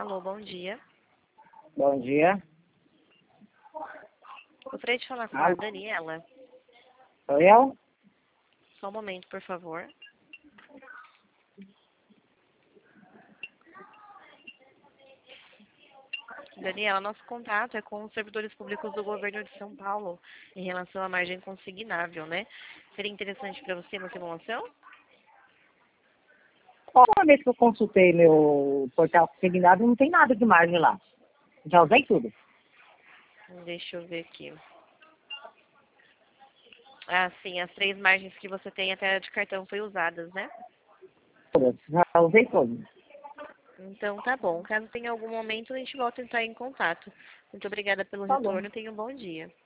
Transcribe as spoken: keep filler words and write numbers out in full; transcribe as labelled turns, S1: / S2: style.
S1: Alô, bom dia.
S2: Bom dia.
S1: Gostaria de falar com
S2: Alô?
S1: a Daniela.
S2: Sou eu?
S1: Só um momento, por favor. Daniela, nosso contato é com os servidores públicos do governo de São Paulo em relação à margem consignável, né? Seria interessante para você uma simulação?
S2: Toda vez que eu consultei meu portal consignado, não tem nada de margem lá. Já usei tudo.
S1: Deixa eu ver aqui. Ah, sim, as três margens que você tem até de cartão foi usadas, né?
S2: Todas. Já usei todas.
S1: Então tá bom. Caso tenha algum momento, a gente volta a entrar em contato. Muito obrigada pelo
S2: Tá bom.
S1: retorno. Tenha um bom dia.